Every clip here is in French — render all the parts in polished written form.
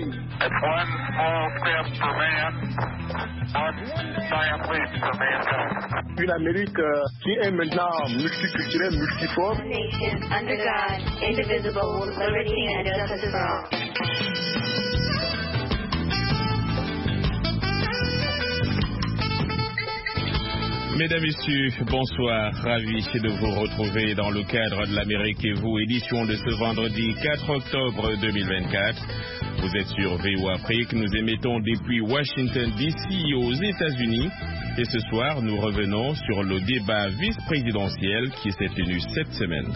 It's one small step for man, one giant leap for mankind. Une Amérique qui est maintenant multiculturelle, multiforme. Nation under God, indivisible, with liberty and justice for all. Mesdames, Messieurs, bonsoir. Ravi de vous retrouver dans le cadre de l'Amérique et vous, édition de ce vendredi 4 octobre 2024. Vous êtes sur VOA Afrique. Nous émettons depuis Washington DC aux États-Unis. Et ce soir, nous revenons sur le débat vice-présidentiel qui s'est tenu cette semaine.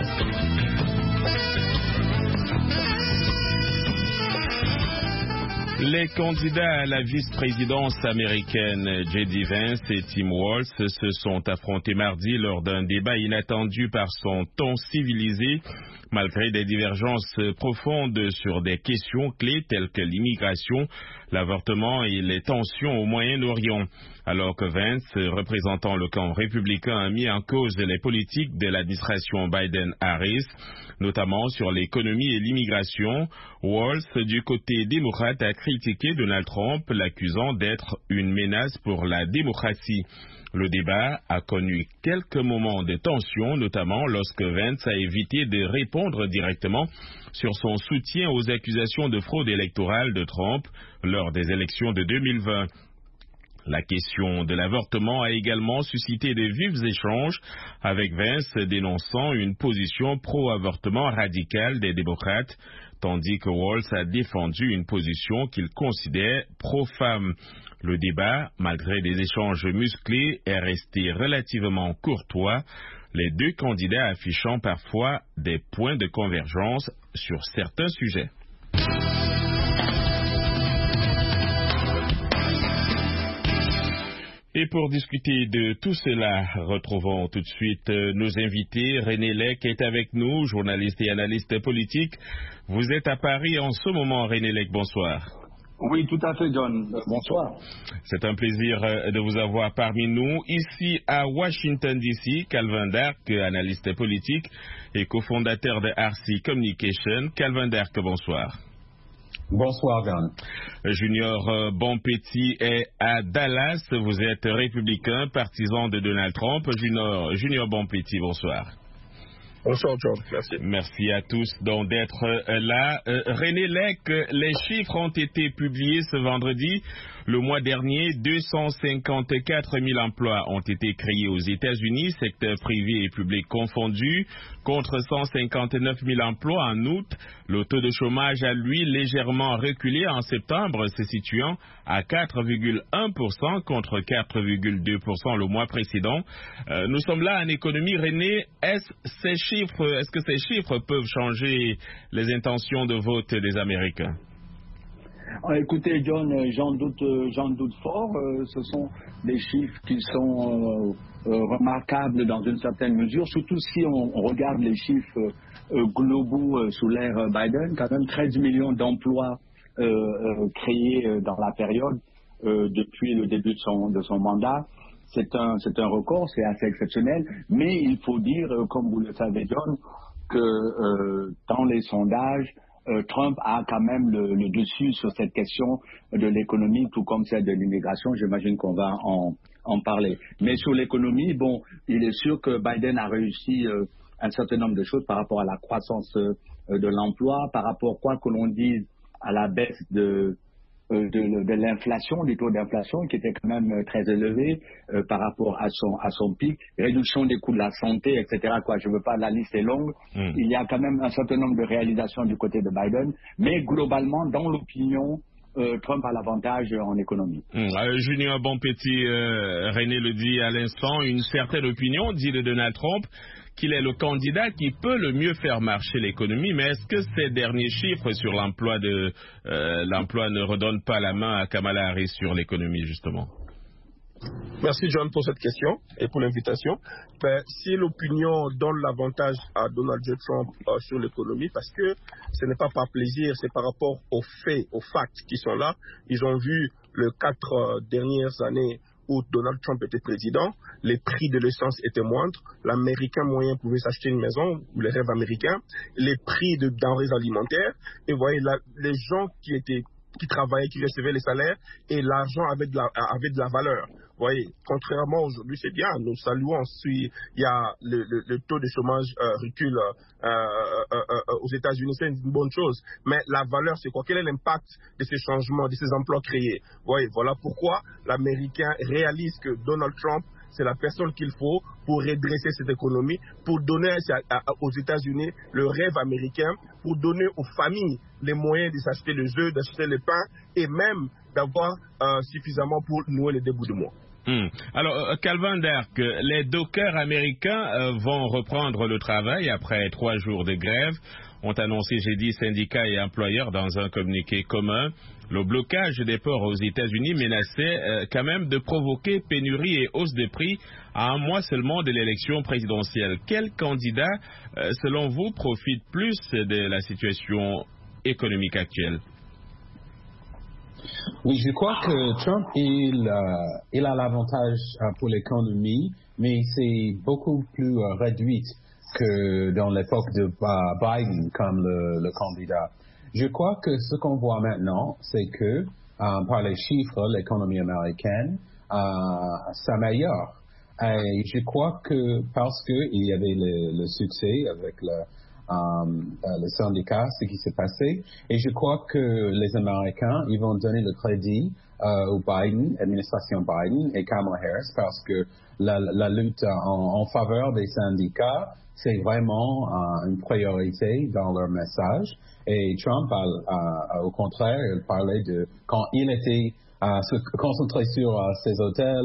Les candidats à la vice-présidence américaine, J.D. Vance et Tim Walz, se sont affrontés mardi lors d'un débat inattendu par son ton civilisé, malgré des divergences profondes sur des questions clés telles que l'immigration, l'avortement et les tensions au Moyen-Orient. Alors que Vance, représentant le camp républicain, a mis en cause les politiques de l'administration Biden-Harris, notamment sur l'économie et l'immigration, Walz, du côté démocrate, a critiqué Donald Trump, l'accusant d'être une menace pour la démocratie. Le débat a connu quelques moments de tension, notamment lorsque Vance a évité de répondre directement sur son soutien aux accusations de fraude électorale de Trump lors des élections de 2020. La question de l'avortement a également suscité de vifs échanges, avec Vance dénonçant une position pro-avortement radicale des démocrates, tandis que Walz a défendu une position qu'il considère pro-femme. Le débat, malgré des échanges musclés, est resté relativement courtois, les deux candidats affichant parfois des points de convergence sur certains sujets. Et pour discuter de tout cela, retrouvons tout de suite nos invités. René Lec est avec nous, journaliste et analyste politique. Vous êtes à Paris en ce moment, René Lec, bonsoir. Oui, tout à fait, John. Bonsoir. C'est un plaisir de vous avoir parmi nous. Ici à Washington, D.C., Calvin Dark, analyste politique et cofondateur de RC Communication. Calvin Dark, bonsoir. Bonsoir, John. Junior Bonpetit est à Dallas. Vous êtes républicain, partisan de Donald Trump. Junior Bonpetit, bonsoir. Bonsoir, John. Merci. Merci à tous donc d'être là. René Lec, les chiffres ont été publiés ce vendredi. Le mois dernier, 254 000 emplois ont été créés aux États-Unis, secteur privé et public confondus, contre 159 000 emplois en août. Le taux de chômage a, lui, légèrement reculé en septembre, se situant à 4,1% contre 4,2% le mois précédent. Nous sommes là en économie. René, est-ce que ces chiffres peuvent changer les intentions de vote des Américains? Écoutez, John, j'en doute fort. Ce sont des chiffres qui sont remarquables dans une certaine mesure, surtout si on regarde les chiffres globaux sous l'ère Biden. Quand même 13 millions d'emplois créés dans la période depuis le début de son mandat. C'est un record, c'est assez exceptionnel. Mais il faut dire, comme vous le savez, John, que dans les sondages, Trump a quand même le dessus sur cette question de l'économie, tout comme celle de l'immigration. J'imagine qu'on va en parler. Mais sur l'économie, bon, il est sûr que Biden a réussi un certain nombre de choses par rapport à la croissance de l'emploi, par rapport, quoi que l'on dise, à la baisse de l'inflation, du taux d'inflation qui était quand même très élevé par rapport à son pic, réduction des coûts de la santé, etc. Je ne veux pas, la liste est longue. Il y a quand même un certain nombre de réalisations du côté de Biden, mais globalement, dans l'opinion, Trump a l'avantage en économie. Junior Bonpetit, René le dit à l'instant, une certaine opinion dit de Donald Trump qu'il est le candidat qui peut le mieux faire marcher l'économie, mais est-ce que ces derniers chiffres sur l'emploi ne redonnent pas la main à Kamala Harris sur l'économie, justement? Merci, John, pour cette question et pour l'invitation. Si l'opinion donne l'avantage à Donald J. Trump sur l'économie, parce que ce n'est pas par plaisir, c'est par rapport aux faits, aux facts qui sont là. Ils ont vu les 4 dernières années où Donald Trump était président, les prix de l'essence étaient moindres, l'Américain moyen pouvait s'acheter une maison, ou les rêves américains, les prix de denrées alimentaires, et vous voyez, les gens qui travaillaient, qui recevaient les salaires, et l'argent avait de la valeur. Vous voyez, contrairement aujourd'hui, c'est bien, nous saluons, il y a le taux de chômage recule aux États-Unis, c'est une bonne chose. Mais la valeur, c'est quoi? Quel est l'impact de ces changements, de ces emplois créés? Vous voyez, voilà pourquoi l'Américain réalise que Donald Trump, c'est la personne qu'il faut pour redresser cette économie, pour donner aux États-Unis le rêve américain, pour donner aux familles les moyens de s'acheter les œufs, d'acheter le pain et même d'avoir suffisamment pour nouer les débuts de mois. Alors, Calvin Dark, les dockers américains vont reprendre le travail après 3 jours de grève, ont annoncé jeudi syndicats et employeurs dans un communiqué commun. Le blocage des ports aux États-Unis menaçait quand même de provoquer pénurie et hausse de prix à un mois seulement de l'élection présidentielle. Quel candidat, selon vous, profite plus de la situation économique actuelle? Oui, je crois que Trump, il a l'avantage pour l'économie, mais c'est beaucoup plus réduit que dans l'époque de Biden comme le candidat. Je crois que ce qu'on voit maintenant, c'est que par les chiffres, l'économie américaine s'améliore. Et je crois que parce qu'il y avait le succès avec le syndicat, ce qui s'est passé, et je crois que les Américains, ils vont donner le crédit au Biden, administration Biden et Kamala Harris, parce que la lutte en faveur des syndicats, c'est vraiment une priorité dans leur message. Et Trump, au contraire, il parlait de quand il était se concentrer sur ses hôtels,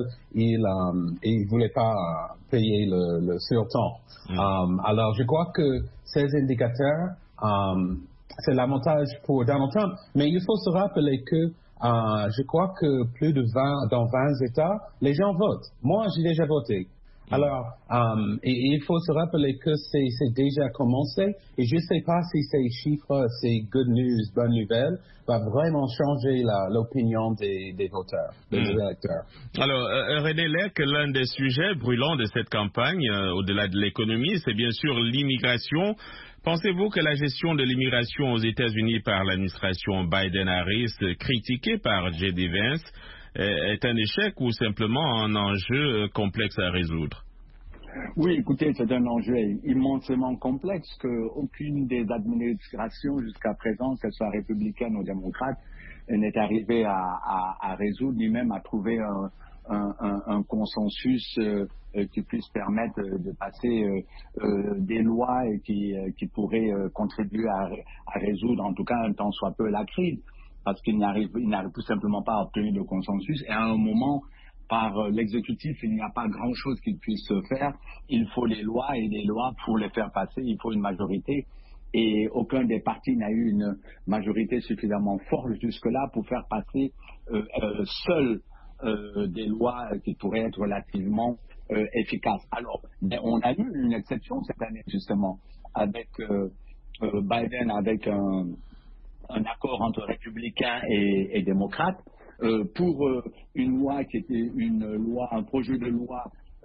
il voulait pas payer le surtemps. Alors, je crois que ces indicateurs, c'est l'avantage pour Donald Trump. Mais il faut se rappeler que je crois que dans 20 États, les gens votent. Moi, j'ai déjà voté. Alors, il faut se rappeler que c'est déjà commencé et je ne sais pas si ces chiffres, ces good news, bonnes nouvelles, va vraiment changer l'opinion des voteurs, des électeurs. Alors, René Lec, l'un des sujets brûlants de cette campagne, au-delà de l'économie, c'est bien sûr l'immigration. Pensez-vous que la gestion de l'immigration aux États-Unis par l'administration Biden-Harris, critiquée par J.D. Vance, est un échec ou simplement un enjeu complexe à résoudre? Oui, écoutez, c'est un enjeu immensément complexe qu'aucune des administrations jusqu'à présent, qu'elle soit républicaine ou démocrate, n'est arrivée à résoudre, ni même à trouver un consensus qui puisse permettre de passer des lois et qui pourraient contribuer à résoudre, en tout cas un tant soit peu, la crise. Parce qu'il n'arrive tout simplement pas à obtenir de consensus. Et à un moment, par l'exécutif, il n'y a pas grand-chose qu'il puisse faire. Il faut les lois, et les lois, pour les faire passer, il faut une majorité. Et aucun des partis n'a eu une majorité suffisamment forte jusque-là pour faire passer seuls des lois qui pourraient être relativement efficaces. Alors, on a eu une exception cette année, justement, avec Biden, avec un accord entre républicains et démocrates pour une loi qui était un projet de loi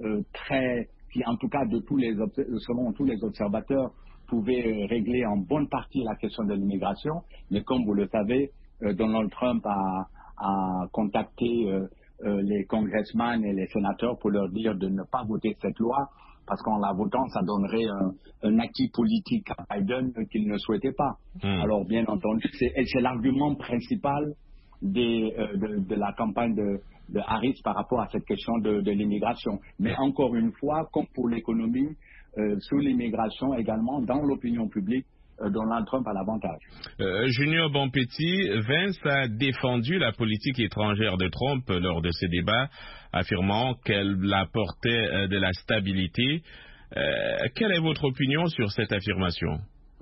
qui en tout cas selon tous les observateurs pouvait régler en bonne partie la question de l'immigration. Mais comme vous le savez, Donald Trump a contacté les congressmen et les sénateurs pour leur dire de ne pas voter cette loi parce qu'en la votant, ça donnerait un acquis politique à Biden qu'il ne souhaitait pas. Alors, bien entendu, c'est l'argument principal de la campagne de Harris par rapport à cette question de l'immigration. Mais encore une fois, comme pour l'économie, sous l'immigration également, dans l'opinion publique, Donald Trump a l'avantage. Junior Bonpetit, Vance a défendu la politique étrangère de Trump lors de ces débats, affirmant qu'elle apportait de la stabilité. Quelle est votre opinion sur cette affirmation?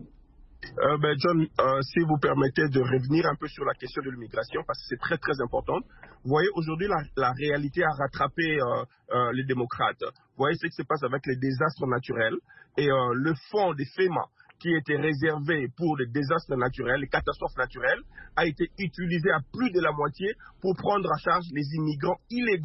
John, si vous permettez de revenir un peu sur la question de l'immigration, parce que c'est très très important. Vous voyez, aujourd'hui, la réalité a rattrapé les démocrates. Vous voyez ce qui se passe avec les désastres naturels et le fonds des FEMA qui était réservé pour les désastres naturels, les catastrophes naturelles, a été utilisé à plus de la moitié pour prendre en charge les immigrants illégaux.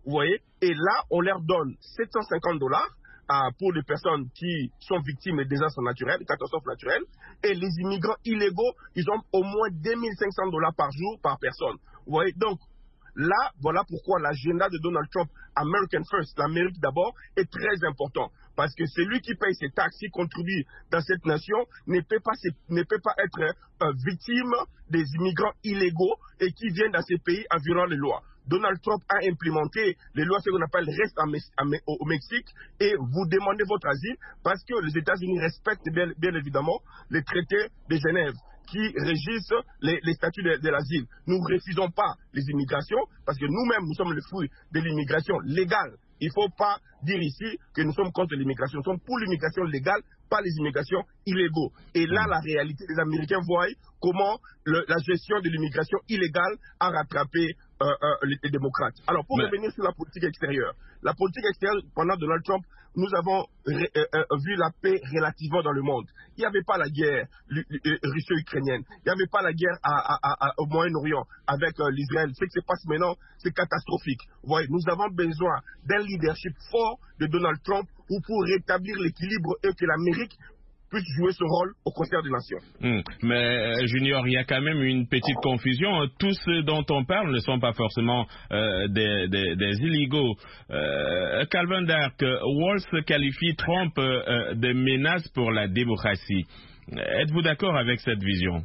vous voyez, et là, on leur donne $750 pour les personnes qui sont victimes de désastres naturels, de catastrophes naturelles, et les immigrants illégaux, ils ont au moins $2,500 par jour par personne. Vous voyez, donc là, voilà pourquoi l'agenda de Donald Trump, American First, l'Amérique d'abord, est très important. Parce que celui qui paye ses taxes, qui contribue dans cette nation, ne peut pas être victime des immigrants illégaux et qui viennent dans ces pays en violant les lois. Donald Trump a implémenté les lois, ce qu'on appelle reste au Mexique, et vous demandez votre asile parce que les États-Unis respectent bien évidemment les traités de Genève qui régissent les statuts de l'asile. Nous ne refusons pas les immigrations parce que nous-mêmes, nous sommes le fruit de l'immigration légale. Il ne faut pas dire ici que nous sommes contre l'immigration. Nous sommes pour l'immigration légale, pas les immigrations illégaux. Et là, la réalité des Américains voient comment la gestion de l'immigration illégale a rattrapé les démocrates. Alors, pour revenir sur la politique extérieure. La politique extérieure, pendant Donald Trump, nous avons vu la paix relativement dans le monde. Il n'y avait pas la guerre russo-ukrainienne. Il n'y avait pas la guerre au Moyen-Orient avec l'Israël. Ce qui se passe maintenant, c'est catastrophique. Vous voyez, nous avons besoin d'un leadership fort de Donald Trump pour rétablir l'équilibre et que l'Amérique puisse jouer son rôle au concert des nations. Mais Junior, il y a quand même une petite confusion. Tous ceux dont on parle ne sont pas forcément des illégaux. Calvin Dark, Walz qualifie Trump de menace pour la démocratie. Êtes-vous d'accord avec cette vision?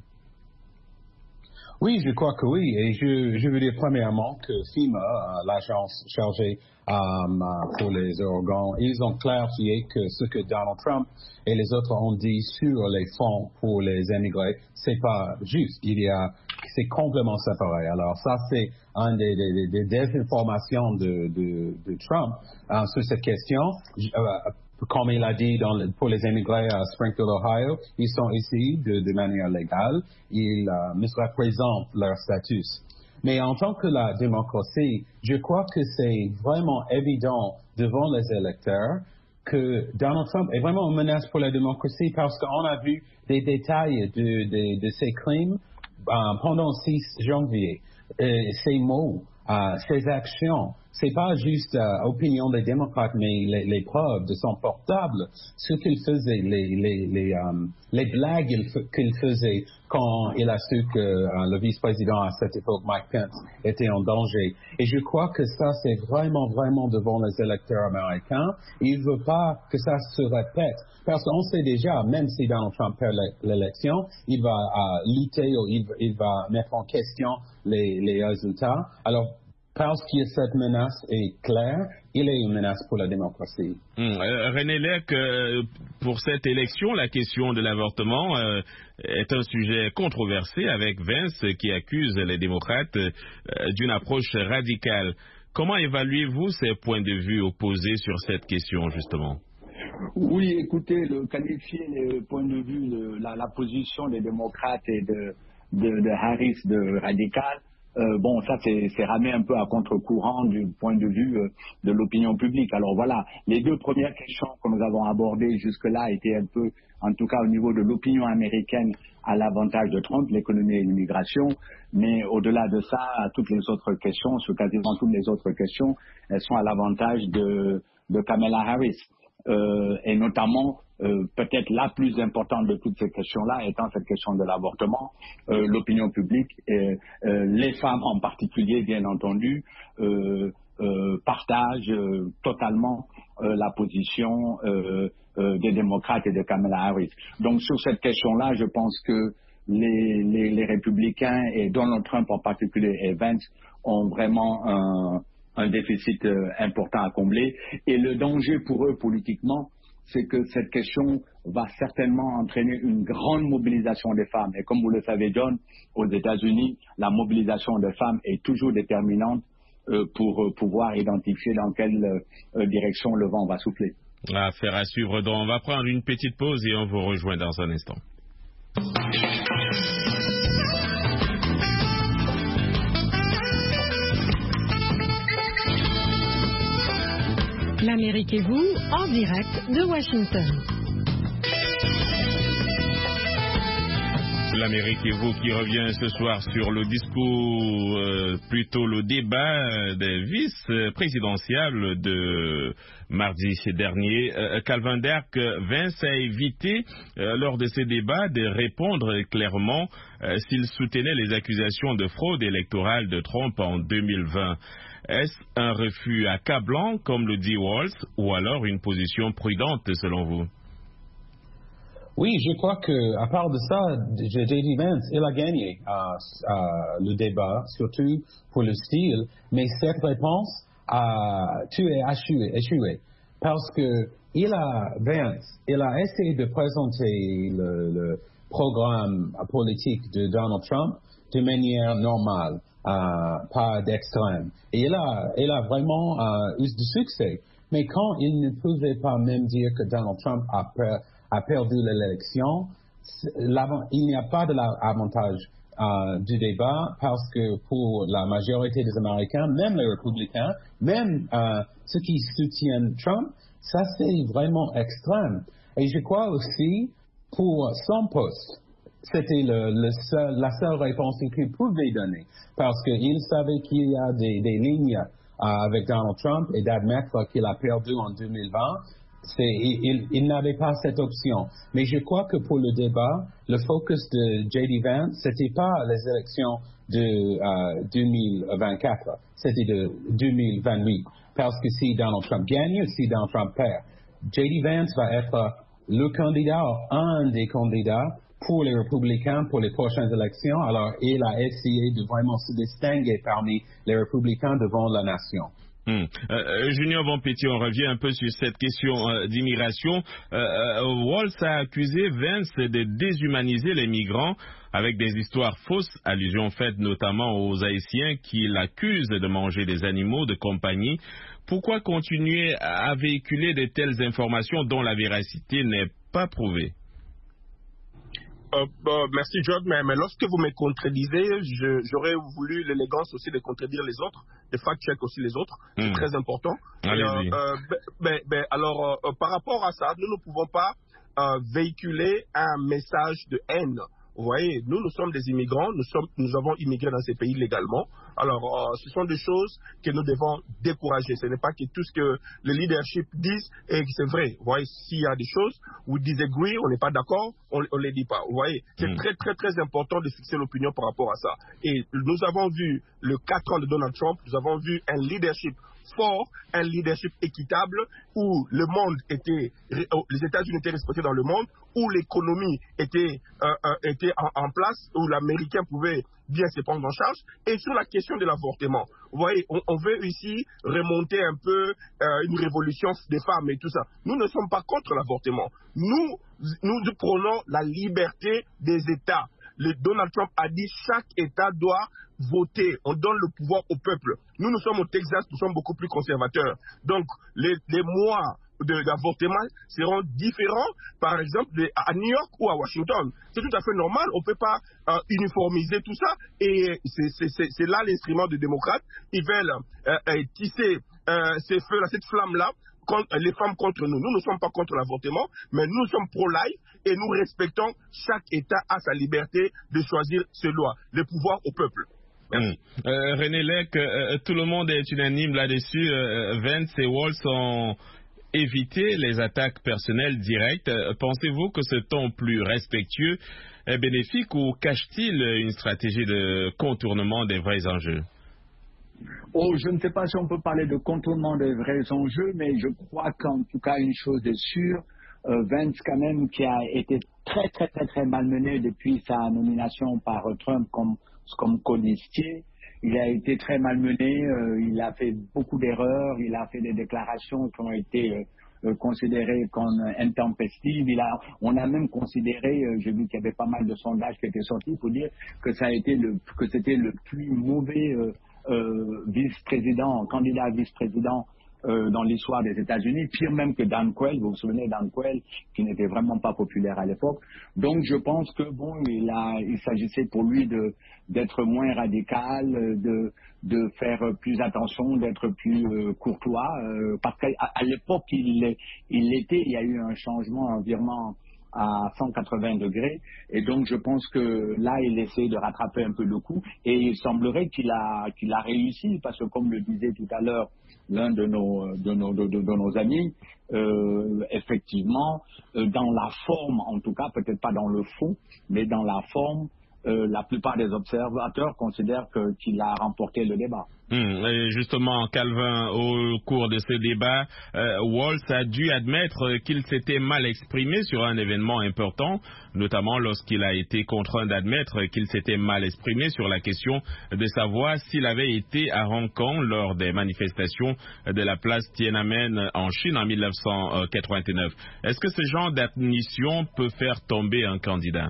Oui, je crois que oui. Et je veux dire premièrement que FEMA, l'agence chargée pour les Ouragans, ils ont clarifié que ce que Donald Trump et les autres ont dit sur les fonds pour les émigrés, c'est pas juste. C'est complètement séparé. Alors ça, c'est une des désinformations de Trump sur cette question. Comme il a dit pour les émigrés à Springfield, Ohio, ils sont ici de manière légale. Ils misreprésentent leur statut. Mais en tant que la démocratie, je crois que c'est vraiment évident devant les électeurs que Donald Trump est vraiment une menace pour la démocratie parce qu'on a vu des détails de ces crimes pendant 6 janvier. Ces mots, ces actions, c'est pas juste opinion des démocrates, mais les preuves de son portable, ce qu'il faisait, les blagues qu'il faisait quand il a su que le vice-président à cette époque, Mike Pence, était en danger. Et je crois que ça, c'est vraiment, vraiment devant les électeurs américains. Il ne veut pas que ça se répète. Parce qu'on sait déjà, même si Donald Trump perd l'élection, il va lutter ou il va mettre en question les résultats. Alors, parce que cette menace est claire, il est une menace pour la démocratie. René Lec, pour cette élection, la question de l'avortement est un sujet controversé avec Vance qui accuse les démocrates d'une approche radicale. Comment évaluez-vous ces points de vue opposés sur cette question, justement? Oui, écoutez, qualifier le point de vue, la position des démocrates et de Harris de radical, bon, ça c'est ramé un peu à contre-courant du point de vue de l'opinion publique. Alors voilà, les 2 premières questions que nous avons abordées jusque-là étaient un peu, en tout cas au niveau de l'opinion américaine, à l'avantage de Trump, l'économie et l'immigration. Mais au-delà de ça, toutes les autres questions, sur quasiment toutes les autres questions, elles sont à l'avantage de Kamala Harris. Et notamment, peut-être la plus importante de toutes ces questions-là étant cette question de l'avortement, l'opinion publique, et, les femmes en particulier, bien entendu, partagent totalement la position des démocrates et de Kamala Harris. Donc sur cette question-là, je pense que les républicains et Donald Trump en particulier et Vance ont vraiment un déficit important à combler. Et le danger pour eux politiquement, c'est que cette question va certainement entraîner une grande mobilisation des femmes. Et comme vous le savez, John, aux États-Unis, la mobilisation des femmes est toujours déterminante pour pouvoir identifier dans quelle direction le vent va souffler. Affaire à suivre. Donc, on va prendre une petite pause et on vous rejoint dans un instant. L'Amérique et vous, en direct de Washington. L'Amérique et vous qui revient ce soir sur le discours, plutôt le débat des vice-présidentielles de mardi dernier. Calvin Derk, Vance a évité lors de ces débats de répondre clairement s'il soutenait les accusations de fraude électorale de Trump en 2020. Est-ce un refus accablant, comme le dit Walz, ou alors une position prudente selon vous? Oui, je crois que à part de ça, J.D. Vance, il a gagné le débat, surtout pour le style, mais cette réponse a échoué parce que Vance, il a essayé de présenter le programme politique de Donald Trump de manière normale, pas d'extrême. Et il a vraiment eu du succès. Mais quand il ne pouvait pas même dire que Donald Trump a perdu l'élection, il n'y a pas de l'avantage du débat parce que pour la majorité des Américains, même les républicains, même ceux qui soutiennent Trump, ça c'est vraiment extrême. Et je crois aussi pour son poste, c'était la seule réponse qu'il pouvait donner parce qu'il savait qu'il y a des lignes avec Donald Trump et d'admettre qu'il a perdu en 2020. Il n'avait pas cette option. Mais je crois que pour le débat, le focus de J.D. Vance, c'était pas les élections de 2024, c'était de 2028. Parce que si Donald Trump gagne, si Donald Trump perd, J.D. Vance va être le candidat, un des candidats pour les républicains pour les prochaines élections. Alors, il a essayé de vraiment se distinguer parmi les républicains devant la nation. Junior Bonpetit, on revient un peu sur cette question d'immigration. Walz a accusé Vance de déshumaniser les migrants avec des histoires fausses, allusions faites notamment aux Haïtiens qui l'accusent de manger des animaux de compagnie. Pourquoi continuer à véhiculer de telles informations dont la véracité n'est pas prouvée? Merci, John, mais lorsque vous me contredisez, j'aurais voulu l'élégance aussi de contredire les autres, de fact-check aussi les autres. C'est très important. Allez-y. Alors, par rapport à ça, nous ne pouvons pas véhiculer un message de haine. Vous voyez, nous sommes des immigrants, nous avons immigré dans ces pays légalement. Alors, ce sont des choses que nous devons décourager. Ce n'est pas que tout ce que le leadership dit et que c'est vrai. Vous voyez, s'il y a des choses où disagree, on n'est pas d'accord, on ne les dit pas. Vous voyez, c'est très, très, très important de fixer l'opinion par rapport à ça. Et nous avons vu le 4 ans de Donald Trump, nous avons vu un leadership fort, un leadership équitable, où le monde était, les États-Unis étaient respectés dans le monde, où l'économie était en place, où l'Américain pouvait bien se prendre en charge. Et sur la question de l'avortement, vous voyez, on veut ici remonter un peu une révolution des femmes et tout ça. Nous ne sommes pas contre l'avortement. Nous prenons la liberté des États. Donald Trump a dit chaque État doit voter. On donne le pouvoir au peuple. Nous sommes au Texas, nous sommes beaucoup plus conservateurs. Donc, les mois d'avortement seront différents, par exemple, à New York ou à Washington. C'est tout à fait normal. On ne peut pas uniformiser tout ça. Et c'est là l'instrument des démocrates. Ils veulent tisser ces feux-là, cette flamme-là, les femmes contre nous. Nous ne sommes pas contre l'avortement, mais nous sommes pro-life et nous respectons chaque État à sa liberté de choisir ses lois, le pouvoir au peuple. René Lec, tout le monde est unanime là-dessus. Vance et Walz ont évité les attaques personnelles directes. Pensez-vous que ce ton plus respectueux est bénéfique ou cache-t-il une stratégie de contournement des vrais enjeux? Je ne sais pas si on peut parler de contournement des vrais enjeux, mais je crois qu'en tout cas, une chose est sûre, Vance quand même, qui a été très, très, très, très malmené depuis sa nomination par Trump comme codicier, il a été très malmené, il a fait beaucoup d'erreurs, il a fait des déclarations qui ont été considérées comme intempestives. On a même considéré, j'ai vu qu'il y avait pas mal de sondages qui étaient sortis pour dire que c'était le plus mauvais candidat à vice-président dans l'histoire des États-Unis, pire même que Dan Quayle. Vous vous souvenez, Dan Quayle, qui n'était vraiment pas populaire à l'époque. Donc je pense que il s'agissait pour lui d'être moins radical, de faire plus attention, d'être plus courtois, parce qu'à l'époque il y a eu un changement, un virement à 180 degrés. Et donc, je pense que là, il essaie de rattraper un peu le coup. Et il semblerait qu'il a réussi, parce que comme le disait tout à l'heure l'un de nos amis, effectivement, dans la forme, en tout cas, peut-être pas dans le fond, mais dans la forme, la plupart des observateurs considèrent qu'il a remporté le débat. Et justement, Calvin, au cours de ce débat, Walz a dû admettre qu'il s'était mal exprimé sur un événement important, notamment lorsqu'il a été contraint d'admettre qu'il s'était mal exprimé sur la question de savoir s'il avait été à Hong Kong lors des manifestations de la place Tiananmen en Chine en 1989. Est-ce que ce genre d'admission peut faire tomber un candidat?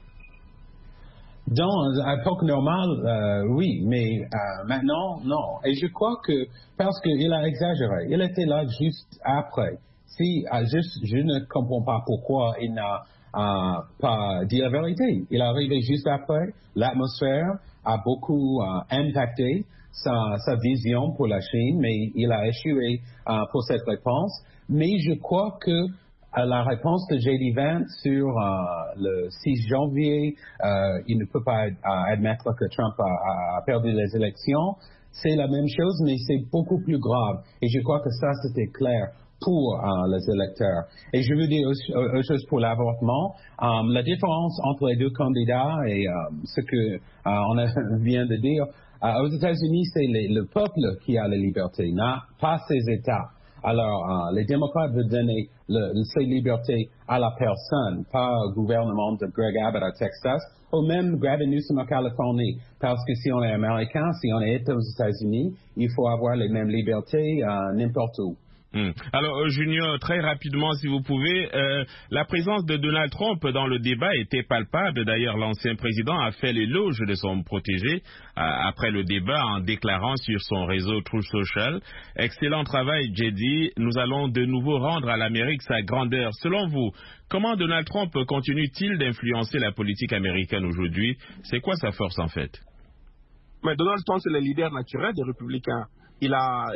Dans l'époque normale, oui, mais maintenant, non. Et je crois que, parce qu'il a exagéré, il était là juste après. Je ne comprends pas pourquoi il n'a pas dit la vérité. Il est arrivé juste après. L'atmosphère a beaucoup impacté sa vision pour la Chine, mais il a échoué pour cette réponse. Mais je crois que la réponse de J.D. Vance sur le 6 janvier, il ne peut pas admettre que Trump a perdu les élections. C'est la même chose, mais c'est beaucoup plus grave. Et je crois que ça, c'était clair pour les électeurs. Et je veux dire autre chose pour l'avortement. La différence entre les deux candidats et ce que on vient de dire, aux États-Unis, c'est le peuple qui a la liberté, pas ses États. Alors, les démocrates veulent donner ces libertés à la personne, pas au gouvernement de Greg Abbott à Texas, ou même Gavin Newsom à Californie. Parce que si on est américain, si on est aux États-Unis, il faut avoir les mêmes libertés n'importe où. Alors, Junior, très rapidement, si vous pouvez, la présence de Donald Trump dans le débat était palpable. D'ailleurs, l'ancien président a fait l'éloge de son protégé après le débat en déclarant sur son réseau Truth Social: excellent travail, JD. Nous allons de nouveau rendre à l'Amérique sa grandeur. Selon vous, comment Donald Trump continue-t-il d'influencer la politique américaine aujourd'hui? C'est quoi sa force, en fait? Mais Donald Trump, c'est le leader naturel des républicains. Il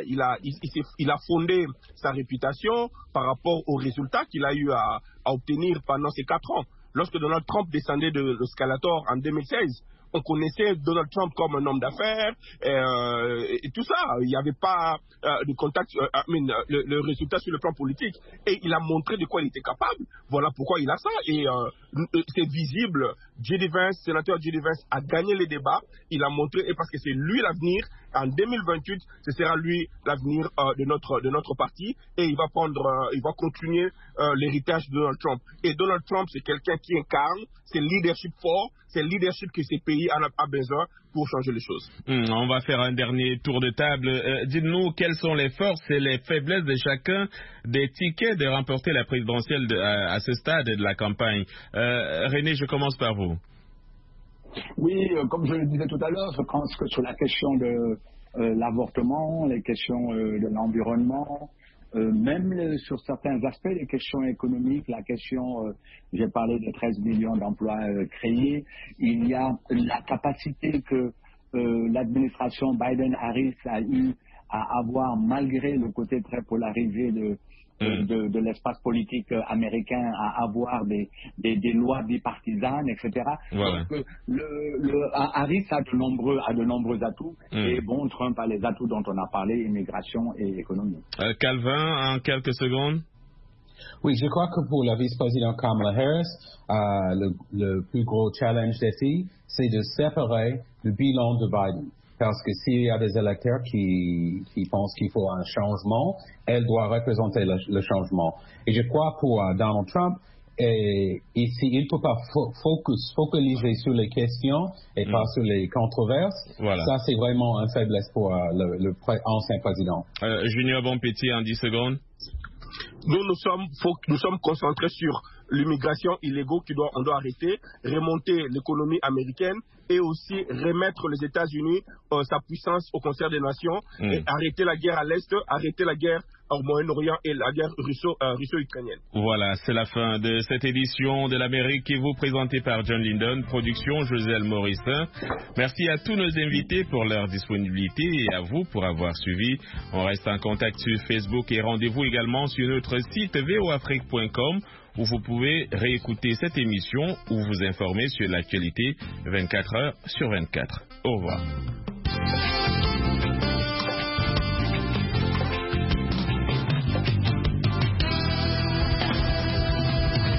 a fondé sa réputation par rapport aux résultats qu'il a eu à obtenir pendant ces 4 ans. Lorsque Donald Trump descendait de l'escalator en 2016, on connaissait Donald Trump comme un homme d'affaires et tout ça. Il n'y avait pas de contact, le résultat sur le plan politique. Et il a montré de quoi il était capable. Voilà pourquoi il a ça. Et c'est visible. Sénateur J.D. Vance a gagné les débats. Il a montré, et parce que c'est lui l'avenir. En 2028, ce sera lui l'avenir de notre parti. Et il va continuer l'héritage de Donald Trump. Et Donald Trump, c'est quelqu'un qui incarne, c'est le leadership fort, c'est le leadership que ces pays a besoin pour changer les choses. On va faire un dernier tour de table. Dites-nous quelles sont les forces et les faiblesses de chacun des tickets de remporter la présidentielle à ce stade de la campagne. René, je commence par vous. Oui, comme je le disais tout à l'heure, je pense que sur la question de l'avortement, les questions de l'environnement, même sur certains aspects, les questions économiques, la question, j'ai parlé de 13 millions d'emplois créés, il y a la capacité que l'administration Biden-Harris a eu à avoir, malgré le côté très polarisé de l'espace politique américain, à avoir des lois bipartisanes, etc. Voilà. Donc, Harris a de nombreux atouts, et bon, Trump a les atouts dont on a parlé, immigration et économie. Calvin, en quelques secondes. Oui, je crois que pour la vice-présidente Kamala Harris, le plus gros challenge défi, c'est de séparer le bilan de Biden. Parce que s'il y a des électeurs qui pensent qu'il faut un changement, elle doit représenter le changement. Et je crois pour Donald Trump, ici, il ne peut pas focaliser sur les questions et pas sur les controverses. Voilà. Ça, c'est vraiment une faiblesse pour le ancien président. Junior Bonpetit, en 10 secondes. Nous sommes concentrés sur l'immigration illégale on doit arrêter, remonter l'économie américaine et aussi remettre les États-Unis sa puissance au concert des nations et arrêter la guerre à l'Est, arrêter la guerre au Moyen-Orient et la guerre russo-ukrainienne. Voilà, c'est la fin de cette édition de l'Amérique qui vous présentée par John Linden, production Joselle Morissin. Merci à tous nos invités pour leur disponibilité et à vous pour avoir suivi. On reste en contact sur Facebook et rendez-vous également sur notre site voafrique.com où vous pouvez réécouter cette émission ou vous informer sur l'actualité 24 heures sur 24. Au revoir.